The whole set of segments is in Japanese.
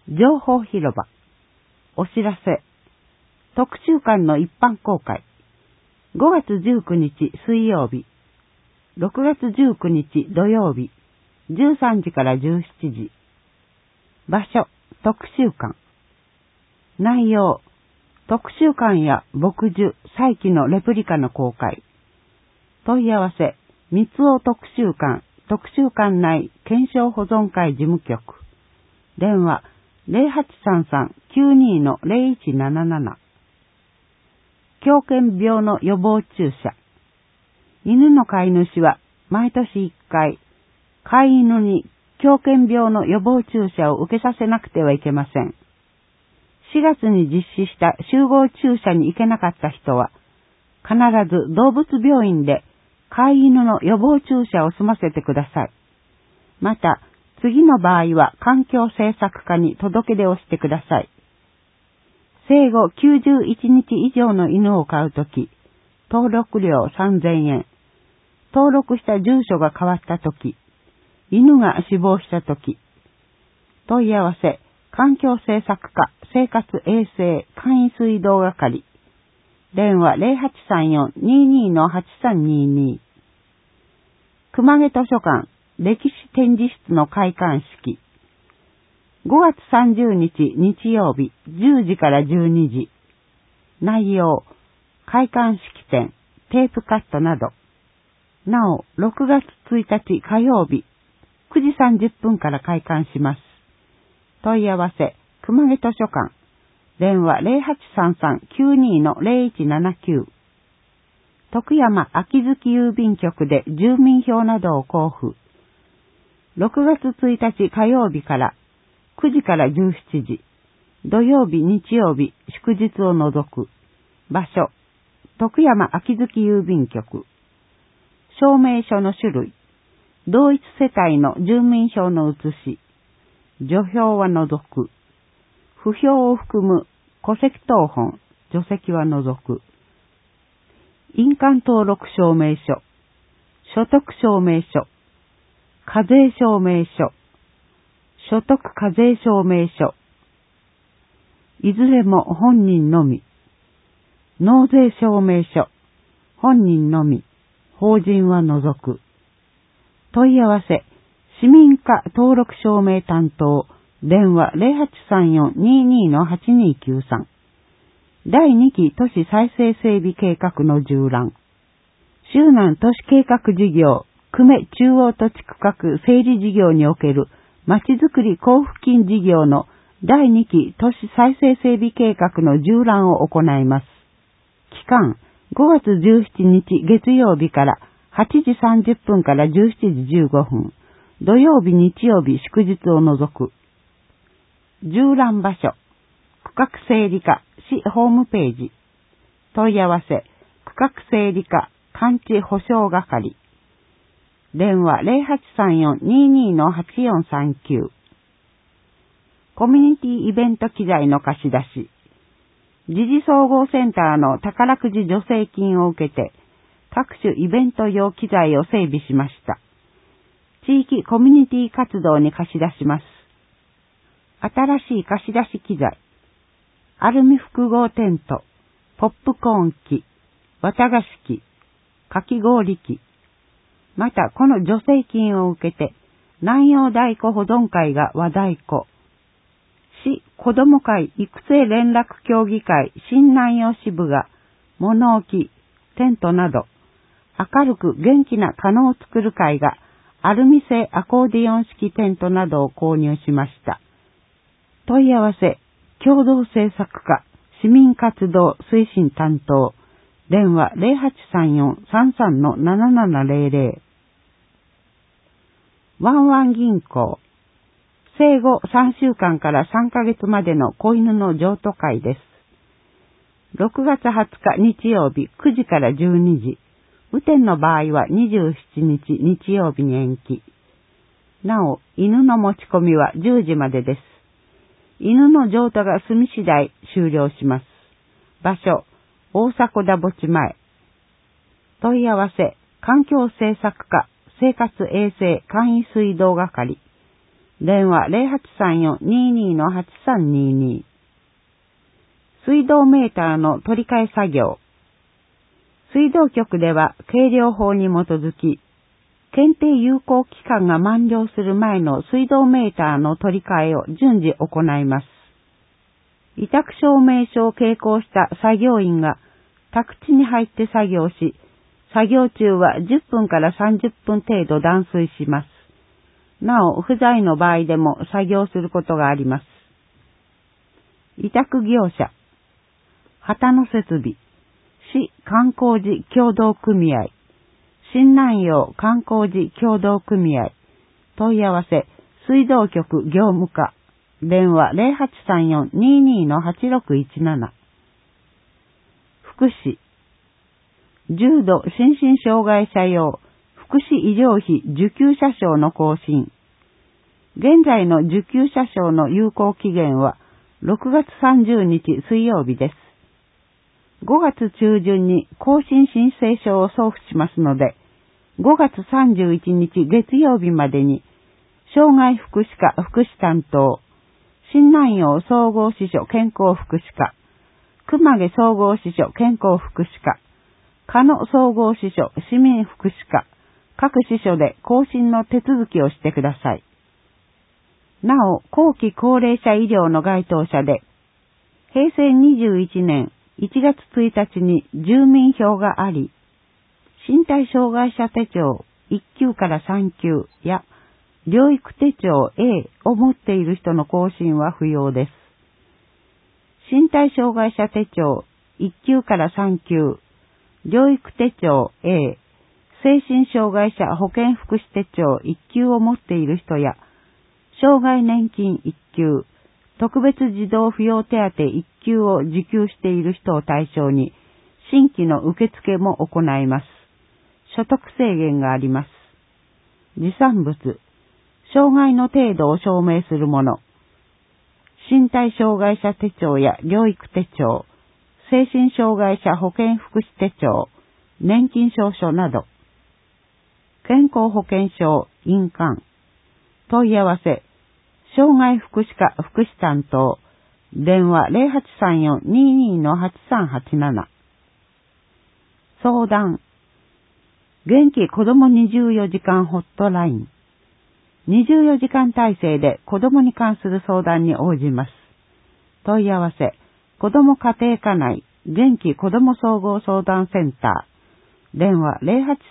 情報広場。お知らせ。特集館の一般公開。5月19日水曜日。6月19日土曜日。13時から17時。場所、特集館。内容、特集館や牧樹、再起のレプリカの公開。問い合わせ、三尾特集館、特集館内検証保存会事務局。電話、0833-92-0177。狂犬病の予防注射。犬の飼い主は毎年1回、飼い犬に狂犬病の予防注射を受けさせなくてはいけません。4月に実施した集合注射に行けなかった人は、必ず動物病院で飼い犬の予防注射を済ませてください。また、次の場合は環境政策課に届け出をしてください。生後91日以上の犬を飼うとき、登録料3000円。登録した住所が変わったとき、犬が死亡したとき。問い合わせ、環境政策課生活衛生簡易水道係。電話0834-22-8322。熊毛図書館歴史展示室の開館式。5月30日日曜日10時から12時。内容、開館式典、テープカットなど。なお、6月1日火曜日9時30分から開館します。問い合わせ、熊毛図書館。電話0833-92-0179。徳山秋月郵便局で住民票などを交付。6月1日火曜日から9時から17時。土曜日、日曜日、祝日を除く。場所、徳山秋月郵便局。証明書の種類。同一世帯の住民票の写し。除票は除く。不票を含む戸籍謄本、除籍は除く。印鑑登録証明書、所得証明書、課税証明書、所得課税証明書。いずれも本人のみ。納税証明書、本人のみ。法人は除く。問い合わせ、市民課登録証明担当。電話0834-22-8293。第2期都市再生整備計画の縦覧。周南都市計画事業、久米中央土地区画整理事業におけるまちづくり交付金事業の第2期都市再生整備計画の縦覧を行います。期間、5月17日月曜日から8時30分から17時15分。土曜日、日曜日、祝日を除く。縦覧場所、区画整理課、市ホームページ。問い合わせ、区画整理課、完治保証係。電話0834-22-8439。コミュニティイベント機材の貸し出し。時事総合センターの宝くじ助成金を受けて、各種イベント用機材を整備しました。地域コミュニティ活動に貸し出します。新しい貸し出し機材。アルミ複合テント、ポップコーン機、綿菓子機、かき氷機。また、この助成金を受けて、南陽太鼓保存会が和太鼓。市子ども会育成連絡協議会新南陽支部が物置、テントなど、明るく元気な可能を作る会がアルミ製アコーディオン式テントなどを購入しました。問い合わせ、共同制作課、市民活動推進担当、電話0834-33-7700。ワンワン銀行、生後3週間から3ヶ月までの子犬の譲渡会です。6月20日日曜日9時から12時。雨天の場合は27日日曜日に延期。なお、犬の持ち込みは10時までです。犬の譲渡が済み次第終了します。場所、大迫田墓地前。問い合わせ、環境政策課生活衛生簡易水道係。 電話0834-22-8322。水道メーターの取り替え作業。水道局では計量法に基づき、検定有効期間が満了する前の水道メーターの取り替えを順次行います。委託証明書を携行した作業員が宅地に入って作業し、作業中は10分から30分程度断水します。なお、不在の場合でも作業することがあります。委託業者、旗の設備、市観光寺協同組合、新南陽観光寺協同組合、問い合わせ、水道局業務課、電話0834-22-8617。福祉、重度心身障害者用福祉医療費受給者証の更新。現在の受給者証の有効期限は6月30日水曜日です。5月中旬に更新申請書を送付しますので、5月31日月曜日までに、障害福祉課福祉担当、新南陽総合支所健康福祉課、熊毛総合支所健康福祉課、鹿野総合支所市民福祉課、各支所で更新の手続きをしてください。なお、後期高齢者医療の該当者で、平成21年1月1日に住民票があり、身体障害者手帳1級から3級や療育手帳 A を持っている人の更新は不要です。身体障害者手帳1級から3級、療育手帳 A、精神障害者保健福祉手帳1級を持っている人や、障害年金1級、特別児童扶養手当1級を受給している人を対象に、新規の受付も行います。所得制限があります。持参物、障害の程度を証明するもの、身体障害者手帳や療育手帳、精神障害者保健福祉手帳、年金証書など、健康保険証、印鑑、問い合わせ、障害福祉課福祉担当、電話0834-22-8387。相談、元気子ども24時間ホットライン。24時間体制で子どもに関する相談に応じます。問い合わせ、子ども家庭科内元気子ども総合相談センター。電話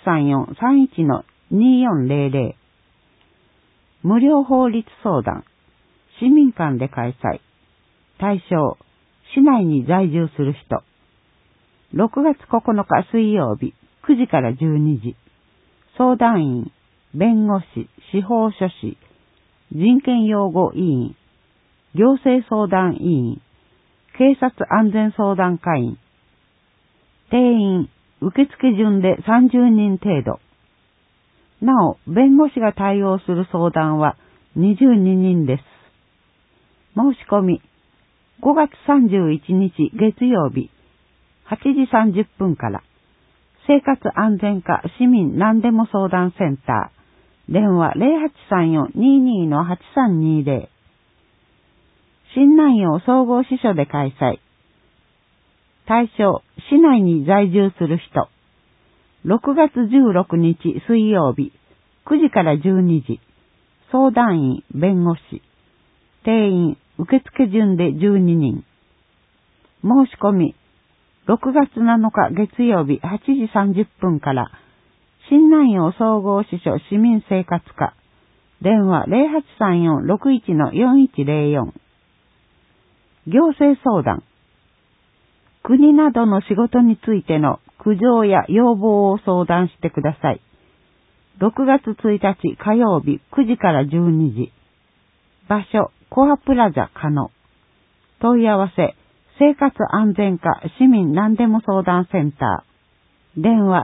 0834-31-2400。無料法律相談。市民館で開催。対象、市内に在住する人。6月9日水曜日、9時から12時。相談員、弁護士、司法書士、人権擁護委員、行政相談委員、警察安全相談会員。定員、受付順で30人程度。なお、弁護士が対応する相談は22人です。申し込み、5月31日月曜日、8時30分から、生活安全課市民何でも相談センター、電話0834-22-8320。新南陽総合支所で開催。対象、市内に在住する人。6月16日水曜日、9時から12時。相談員、弁護士。定員、受付順で12人。申し込み、6月7日月曜日8時30分から、新南陽総合支所市民生活課。電話0834-61-4104。行政相談。国などの仕事についての苦情や要望を相談してください。6月1日火曜日9時から12時。場所、コアプラザ鹿野。問い合わせ、生活安全課市民何でも相談センター。電話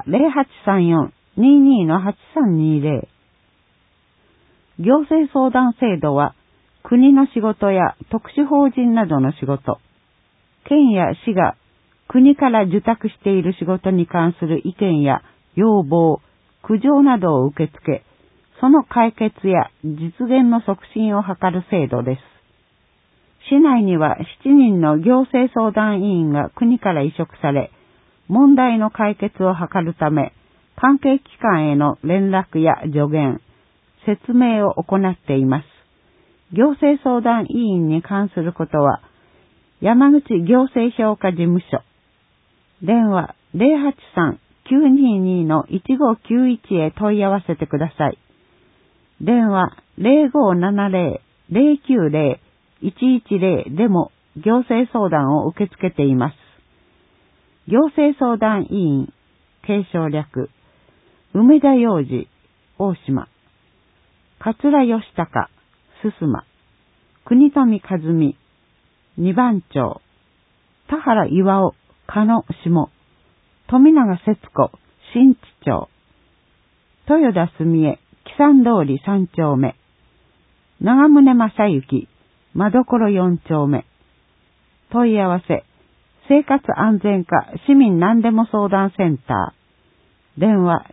0834-22-8320。行政相談制度は、国の仕事や特殊法人などの仕事、県や市が国から受託している仕事に関する意見や要望、苦情などを受け付け、 その解決や実現の促進を図る制度です。市内には7人の行政相談委員が国から委嘱され、問題の解決を図るため、関係機関への連絡や助言、説明を行っています。行政相談委員に関することは、山口行政評価事務所、電話 083-922-1591 へ問い合わせてください。電話 0570-090-110 でも行政相談を受け付けています。行政相談委員、継承略、梅田洋二、大島、桂義孝、すすま、国富和美、二番町、田原岩尾、加野下、富永節子、新地町、豊田澄江、木山通り3丁目、長宗正幸、間所4丁目、問い合わせ、生活安全課市民何でも相談センター、電話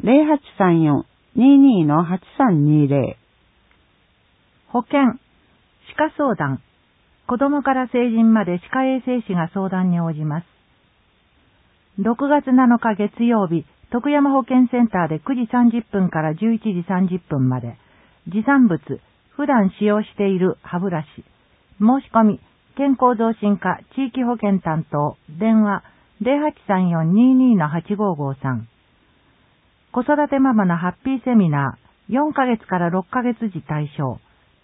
0834-22-8320。 保健、歯科相談、子供から成人まで歯科衛生士が相談に応じます。6月7日月曜日、徳山保健センターで9時30分から11時30分まで、持参物、普段使用している歯ブラシ、申し込み、健康増進課地域保健担当、電話 0834-22-8553。子育てママのハッピーセミナー、4ヶ月から6ヶ月時対象。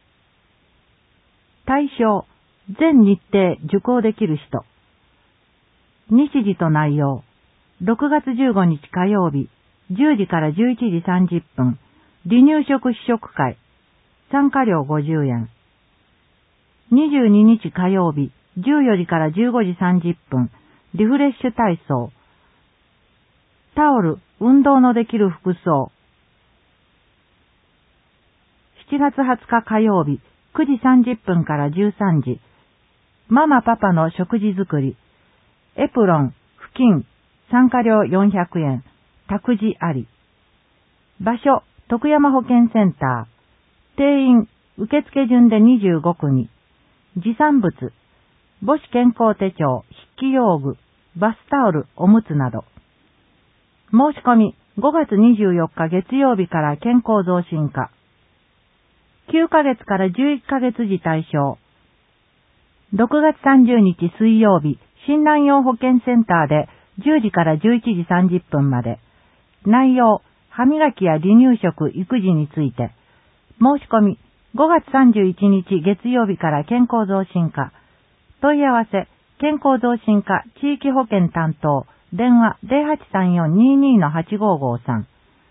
対象、全日程受講できる人。日時と内容。6月15日火曜日、10時から11時30分、離乳食試食会。参加料50円。22日火曜日、14時から15時30分、リフレッシュ体操。タオル、運動のできる服装。7月20日火曜日、9時30分から13時、ママパパの食事作り。エプロン、布巾、参加料400円、託児あり。場所、徳山保健センター。定員、受付順で25組。持参物、母子健康手帳、筆記用具、バスタオル、おむつなど。申し込み、5月24日月曜日から健康増進課。9ヶ月から11ヶ月時対象。6月30日水曜日、新南陽保健センターで10時から11時30分まで。内容、歯磨きや離乳食、育児について。申し込み、5月31日月曜日から健康増進課。問い合わせ、健康増進課地域保健担当、電話 0834-22-8553。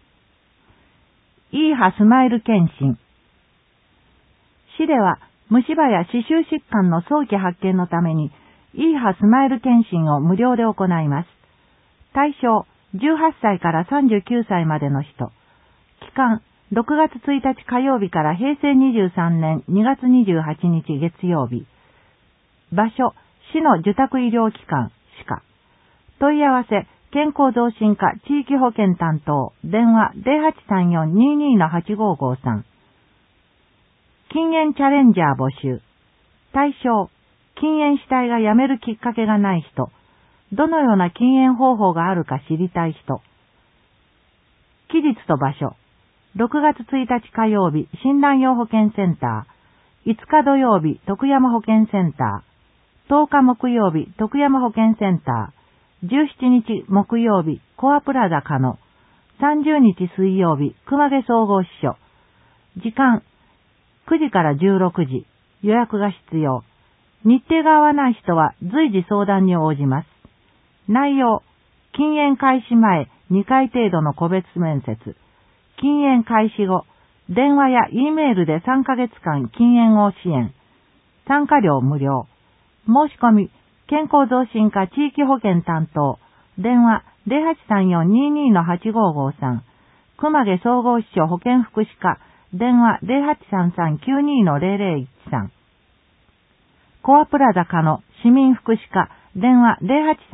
いい歯スマイル検診。市では、虫歯や歯周疾患の早期発見のために、いい歯スマイル検診を無料で行います。対象、18歳から39歳までの人。期間、6月1日火曜日から平成23年2月28日月曜日。場所、市の受託医療機関、歯科。問い合わせ、健康増進課地域保健担当、電話 0834-22-8553。禁煙チャレンジャー募集。対象、禁煙主体がやめるきっかけがない人。どのような禁煙方法があるか知りたい人。期日と場所。6月1日火曜日、新南陽保健センター。5日土曜日、徳山保健センター。10日木曜日、徳山保健センター。17日木曜日、コアプラザ加野。30日水曜日、熊毛総合支所。時間、9時から16時。予約が必要。日程が合わない人は随時相談に応じます。内容、禁煙開始前2回程度の個別面接。禁煙開始後、電話や E メールで3ヶ月間禁煙を支援。参加料無料。申し込み、健康増進課地域保健担当。電話 0834-22-8553。熊毛総合支所保健福祉課。電話 0833-92-0013。コアプラザ加野市民福祉課。電話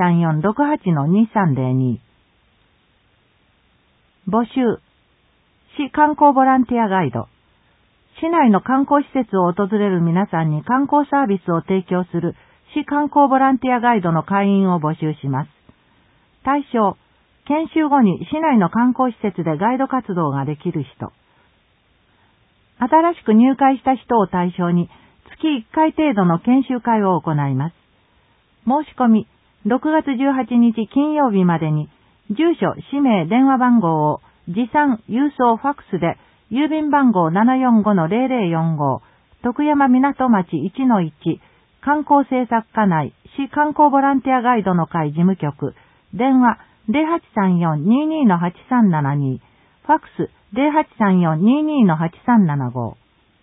0834-68-2302。募集。 市観光ボランティアガイド。市内の観光施設を訪れる皆さんに観光サービスを提供する市観光ボランティアガイドの会員を募集します。対象、研修後に市内の観光施設でガイド活動ができる人。新しく入会した人を対象に月1回程度の研修会を行います。申し込み、6月18日金曜日までに、住所、氏名、電話番号を持参、郵送、ファックスで、郵便番号 745-0045、徳山港町 1-1、観光政策課内、市観光ボランティアガイドの会事務局、電話 0834-22-8372、ファックス 0834-22-8375。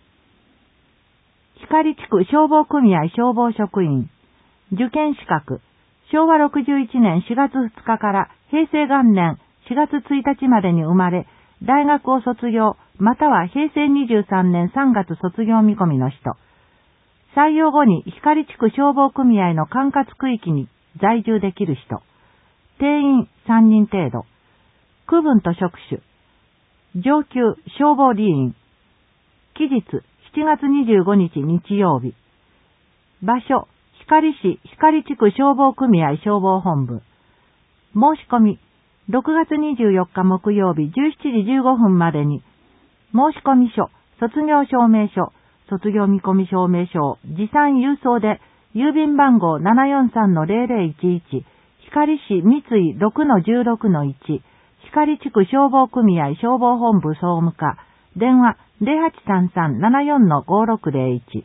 光地区消防組合消防職員、受験資格、昭和61年4月2日から平成元年4月1日までに生まれ、大学を卒業、または平成23年3月卒業見込みの人。採用後に光地区消防組合の管轄区域に在住できる人。定員3人程度。区分と職種。上級消防理員。期日7月25日日曜日。場所、光市光地区消防組合消防本部。申し込み、6月24日木曜日17時15分までに、申し込み書、卒業証明書、卒業見込み証明書を持参郵送で、郵便番号 743-0011、光市三井 6-16-1、光地区消防組合消防本部総務課、電話 0833-74-5601。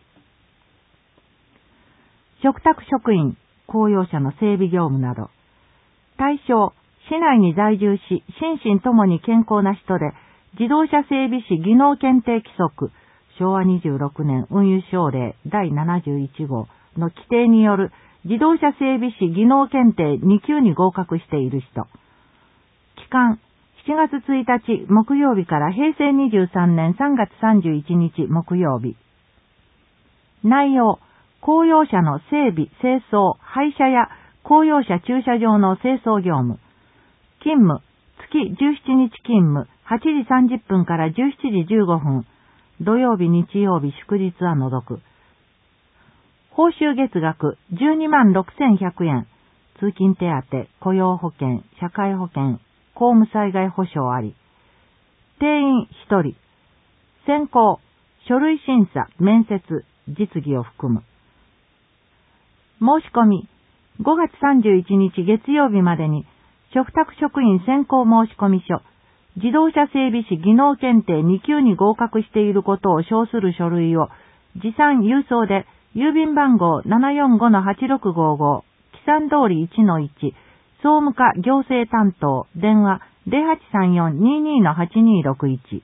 嘱託職員、公用車の整備業務など。対象、市内に在住し、心身ともに健康な人で、自動車整備士技能検定規則、昭和26年運輸省令第71号の規定による自動車整備士技能検定2級に合格している人。期間、7月1日木曜日から平成23年3月31日木曜日。内容、公用車の整備、清掃、廃車や公用車駐車場の清掃業務。勤務、月17日勤務、8時30分から17時15分。土曜日、日曜日、祝日は除く。報酬月額126,100円。通勤手当、雇用保険、社会保険、公務災害保障あり。定員1人。選考、書類審査、面接、実技を含む。申し込み、5月31日月曜日までに、嘱託職員選考申し込み書、自動車整備士技能検定2級に合格していることを証する書類を、持参郵送で、郵便番号 745-8655、記算通り 1-1、総務課行政担当、電話 0834-22-8261。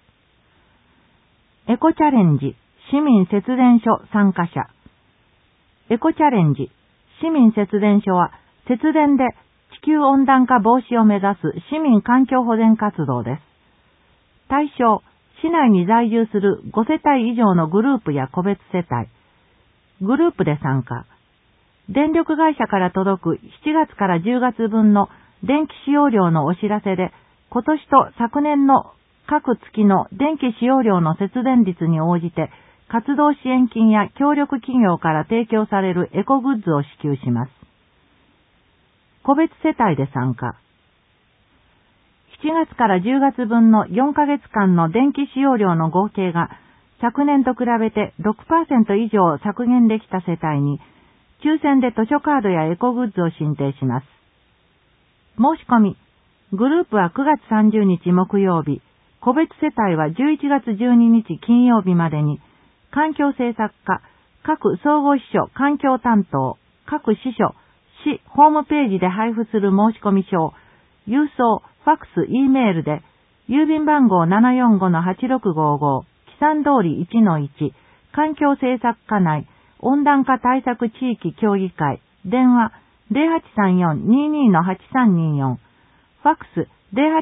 エコチャレンジ、市民節電所参加者。エコチャレンジ、市民節電所は、節電で地球温暖化防止を目指す市民環境保全活動です。対象、市内に在住する5世帯以上のグループや個別世帯。グループで参加。電力会社から届く7月から10月分の電気使用量のお知らせで、今年と昨年の各月の電気使用量の節電率に応じて、活動支援金や協力企業から提供されるエコグッズを支給します。個別世帯で参加。7月から10月分の4ヶ月間の電気使用量の合計が昨年と比べて 6% 以上削減できた世帯に、抽選で図書カードやエコグッズを申請します。申し込み。グループは9月30日木曜日、個別世帯は11月12日金曜日までに、環境政策課、各総合支所環境担当、各支所、市ホームページで配布する申し込み書を、郵送、ファックス、Eメールで、郵便番号 745-8655、記算通り 1-1、環境政策課内、温暖化対策地域協議会、電話 0834-22-8324、ファックス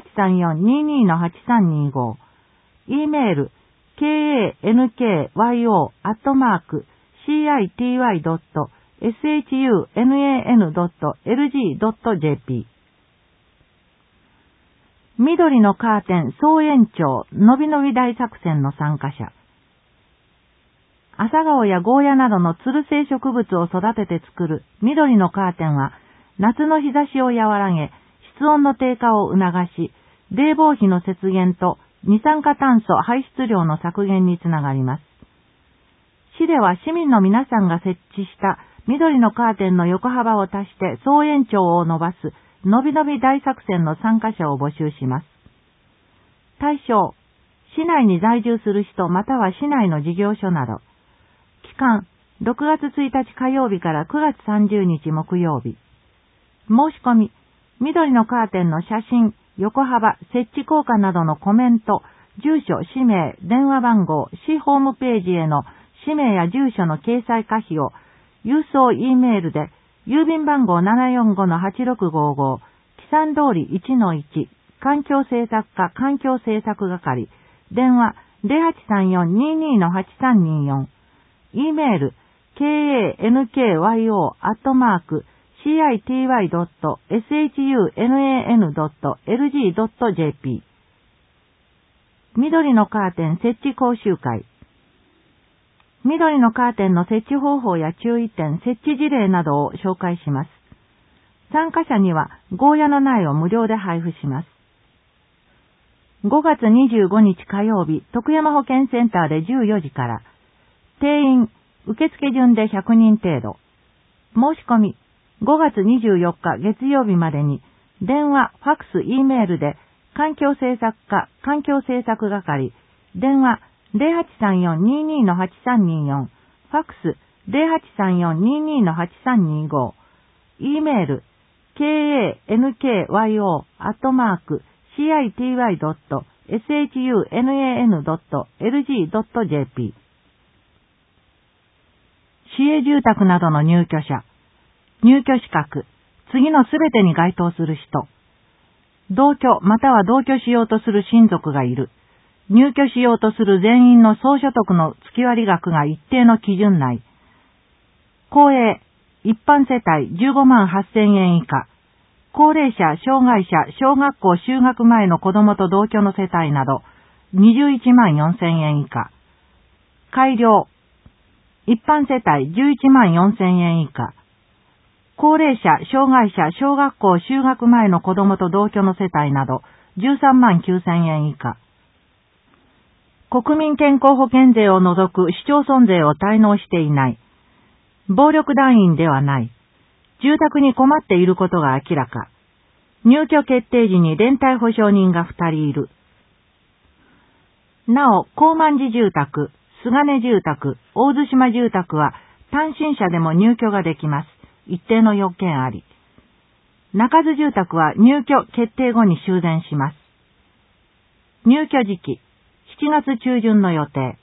0834-22-8325、Eメール、kankyo@city.sunan.lg.jp。 緑のカーテン総延長のびのび大作戦の参加者。朝顔やゴーヤなどのつる性植物を育てて作る緑のカーテンは、夏の日差しを和らげ、室温の低下を促し、冷房費の節減と二酸化炭素排出量の削減につながります。市では市民の皆さんが設置した緑のカーテンの横幅を足して総延長を伸ばすのびのび大作戦の参加者を募集します。対象、市内に在住する人または市内の事業所など。期間、6月1日火曜日から9月30日木曜日。申し込み、緑のカーテンの写真、横幅、設置効果などのコメント、住所、氏名、電話番号、市ホームページへの氏名や住所の掲載可否を、郵送 E メールで、郵便番号 745-8655、記算通り 1-1、環境政策課環境政策係、電話 0834-22-8324、E メール、kanyoi.city.sunan.lg.jp。 緑のカーテン設置講習会。緑のカーテンの設置方法や注意点、設置事例などを紹介します。参加者にはゴーヤの苗を無料で配布します。5月25日火曜日、徳山保健センターで14時から、定員、受付順で100人程度。申し込み、5月24日月曜日までに、電話、ファックス、E メールで、環境政策課、環境政策係、電話、0834-22-8324、ファックス、0834-22-8325、E メール、kanyoi.city.sunan.lg.jp。 市営住宅などの入居者、入居資格、次のすべてに該当する人、同居または同居しようとする親族がいる、入居しようとする全員の総所得の月割額が一定の基準内、公営、一般世帯15万8000円以下、高齢者、障害者、小学校就学前の子供と同居の世帯など21万4000円以下、改良、一般世帯11万4000円以下、高齢者、障害者、小学校就学前の子供と同居の世帯など13万9000円以下、国民健康保険税を除く市町村税を滞納していない、暴力団員ではない、住宅に困っていることが明らか、入居決定時に連帯保証人が2人いる。なお、高万寺住宅、菅根住宅、大津島住宅は単身者でも入居ができます。一定の要件あり。中津住宅は入居決定後に修繕します。入居時期、7月中旬の予定。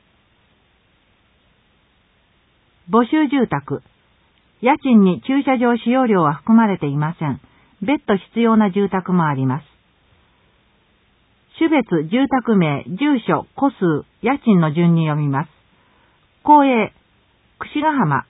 募集住宅。家賃に駐車場使用料は含まれていません。別途必要な住宅もあります。種別、住宅名、住所、戸数、家賃の順に読みます。公営、櫛ヶ浜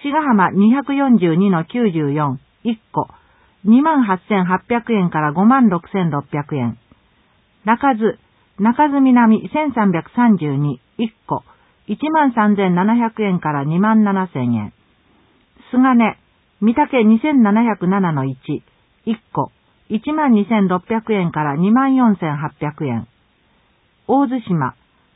242-94、1個、28,800円から56,600円。中津南1332、1個、13,700円から27,000円。菅根、御嶽2707-1、1個、12,600円から24,800円。大津島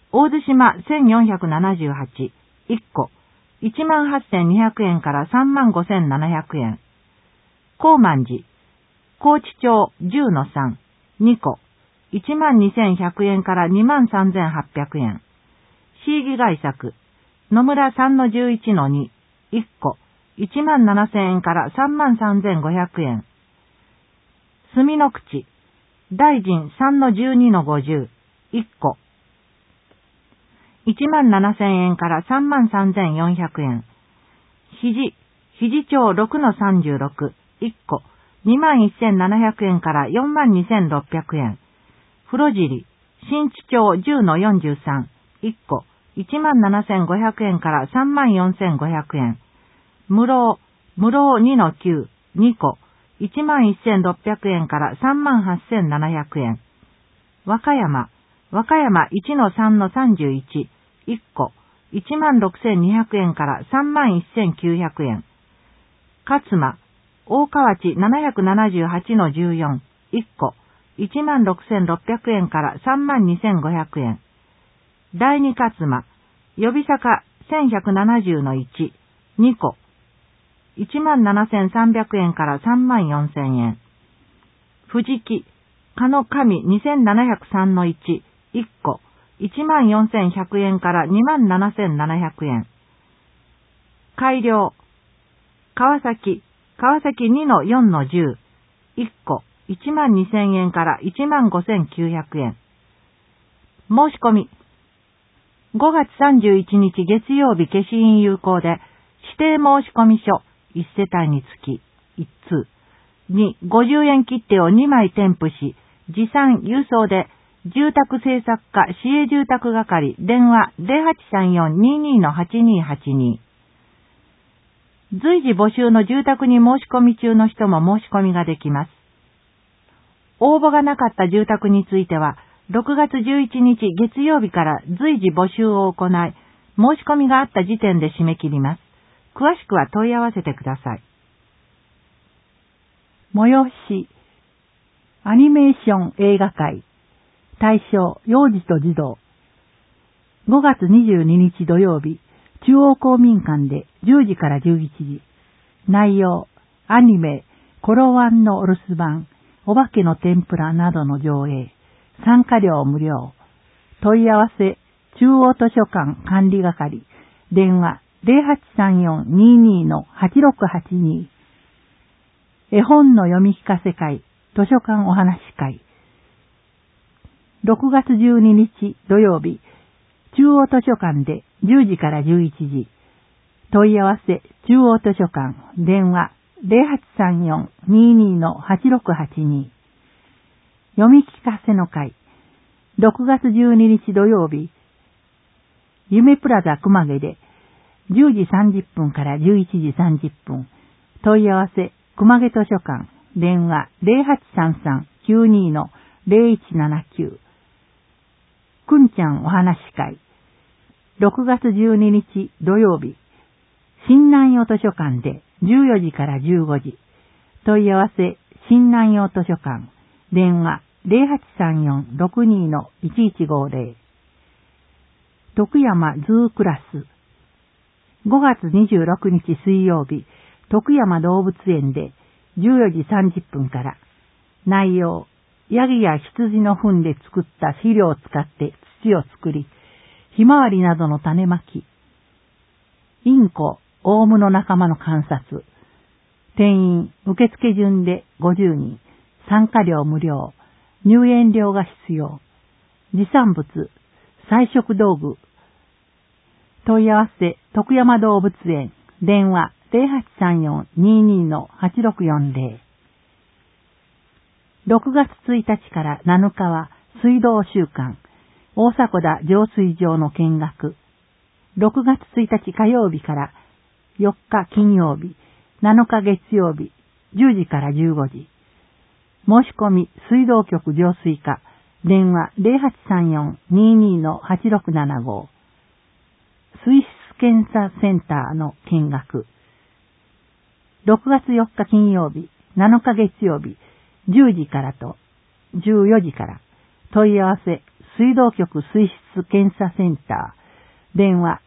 1478、1個、18,200円から35,700円。高万寺、高知町10-3、2個、12,100円から23,800円。市議外作、野村3-11-2、1個、17,000円から33,500円。住の口、大臣3-12-50、1個、17,000円から33,400円。肘町6-36、1個、21,700円から42,600円。風呂尻、新地町10-43、1個、17,500円から34,500円。室尾2-9、2個、11,600円から38,700円。 和歌山1-3-31、1個、16,200円から31,900円。勝間、大河内778-14、1個、16,600円から32,500円。第二勝間、予備坂1170-1、2個、17,300円から34,000円。藤木、加野上2703-1、1個、14,100円から27,700円。改良、川崎2-4-10、1個、12,000円から15,900円。申し込み、5月31日月曜日消印有効で、指定申込書1世帯につき1通に50円切手を2枚添付し、持参郵送で住宅政策課市営住宅係電話 0834-22-8282。随時募集の住宅に申し込み中の人も申し込みができます。応募がなかった住宅については、6月11日月曜日から随時募集を行い、申し込みがあった時点で締め切ります。詳しくは問い合わせてください。 催し、アニメーション映画会、対象、幼児と児童。5月22日土曜日、中央公民館で10時から11時。内容、アニメ、コロワンのお留守番、お化けの天ぷらなどの上映。参加料無料。問い合わせ、中央図書館管理係。電話、0834-22-8682。絵本の読み聞かせ会、図書館お話会。6月12日土曜日、中央図書館で10時から11時。問い合わせ、中央図書館、電話、0834-22-8682。読み聞かせの会、6月12日土曜日、夢プラザ熊毛で10時30分から11時30分。問い合わせ、熊毛図書館、電話 0833-92-0179。くんちゃんお話会、6月12日土曜日、新南洋図書館で14時から15時。問い合わせ、新南洋図書館、電話0834-62-1150。徳山ズークラス。5月26日水曜日、徳山動物園で14時30分から。内容、ヤギや羊の糞で作った肥料を使って土を作り、ひまわりなどの種まき。インコ、オウムの仲間の観察。定員、受付順で50人。参加料無料。入園料が必要。持参物、菜食道具。問い合わせ、徳山動物園。電話、0834-22-8640。6月1日から7日は水道週間。大迫田浄水場の見学。6月1日火曜日から4日金曜日、7日月曜日、10時から15時。申し込み、水道局浄水課。電話0834-22-8675。水質検査センターの見学。6月4日金曜日、7日月曜日、10時からと14時から。問い合わせ、水道局水質検査センター。電話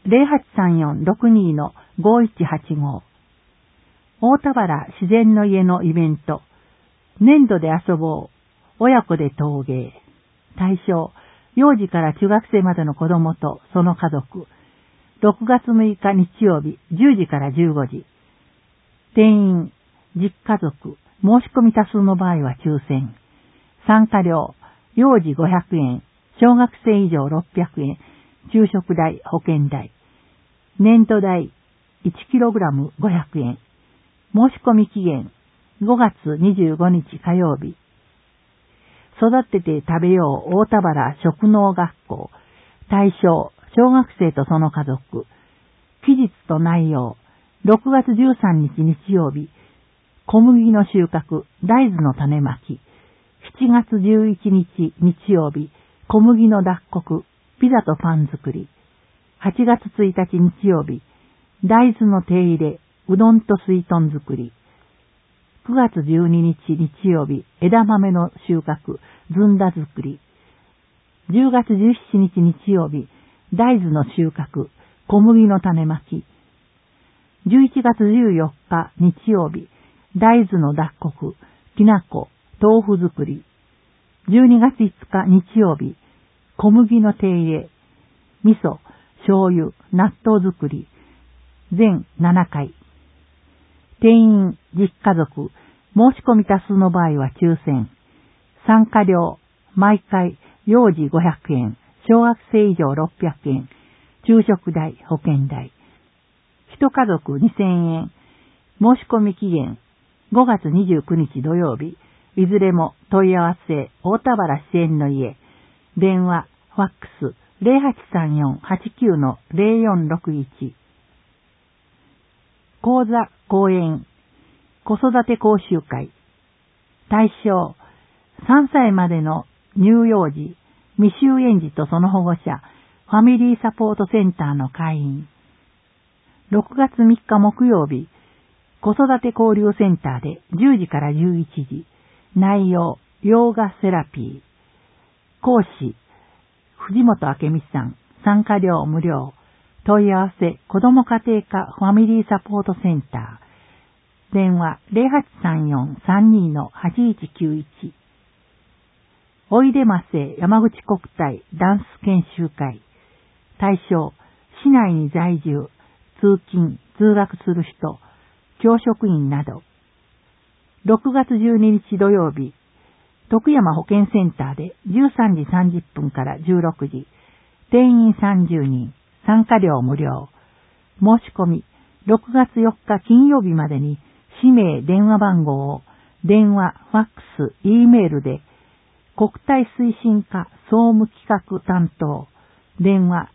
0834-62-5185。大田原自然の家のイベント。粘土で遊ぼう。親子で陶芸。対象、幼児から中学生までの子供とその家族。6月6日日曜日、10時から15時。定員、10家族。申し込み多数の場合は抽選。参加料、幼児500円、小学生以上600円、昼食代、保険代。粘土代、1kg 500円。申し込み期限、5月25日火曜日。育てて食べよう大田原食農学校。対象、小学生とその家族。期日と内容、6月13日日曜日。小麦の収穫、大豆の種まき。 7月11日日曜日、小麦の脱穀、ピザとパン作り。8月1日日曜日、大豆の手入れ、うどんと水豚作り。9月12日日曜日、枝豆の収穫、ずんだ作り。10月17日日曜日、大豆の収穫、小麦の種まき。11月14日日曜日、大豆の脱穀、きな粉、豆腐作り。12月5日日曜日、小麦の手入れ、味噌、醤油、納豆作り。全7回。定員10家族、申し込み多数の場合は抽選。参加料、毎回、幼児500円、小学生以上600円、昼食代、保険代。1家族2000円。申し込み期限、5月29日土曜日。いずれも問い合わせ、大田原支援の家。電話、ファックス、0834-89-0461。講座、講演、子育て講習会。対象、3歳までの乳幼児、未就園児とその保護者、ファミリーサポートセンターの会員。6月3日木曜日、子育て交流センターで10時から11時。内容、ヨーガセラピー。講師、藤本明美さん。参加料無料。問い合わせ、子ども家庭科ファミリーサポートセンター。電話、0834-32-8191。おいでませ山口国体ダンス研修会。対象、市内に在住、通勤、通学する人、教職員など。6月12日土曜日、徳山保健センターで13時30分から16時。定員30人、参加料無料。申し込み、6月4日金曜日までに、氏名、電話番号を、電話、ファックス、Eメールで、国体推進課総務企画担当、電話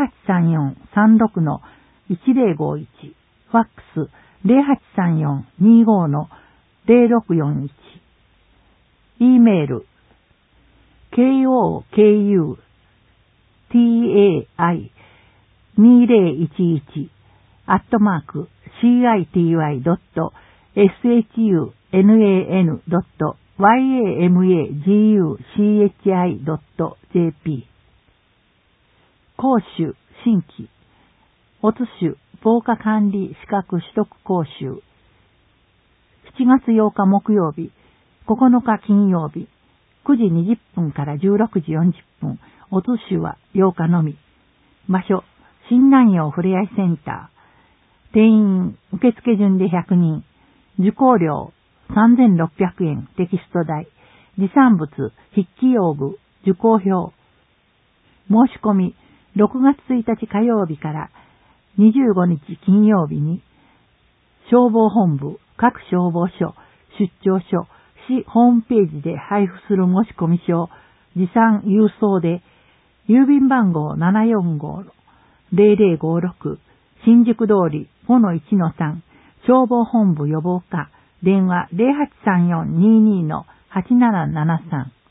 0834-36-1051、ファックス0834-25-0641、Eメール、KOKUTEI2021@city.yamaguchi.jp。 講習、新規、オツ種、防火管理資格取得講習。7月8日木曜日、9日金曜日、9時20分から16時40分、オツ種は8日のみ。場所、新南陽ふれあいセンター。定員、受付順で100人。受講料、3600円、テキスト代。持産物、筆記用具、受講表。申し込み、6月1日火曜日から25日金曜日に、消防本部、各消防署、出張所、市ホームページで配布する申込書、持参郵送で、郵便番号745-0056、新宿通り 5-1-3、消防本部予防課、電話0834-22-8773。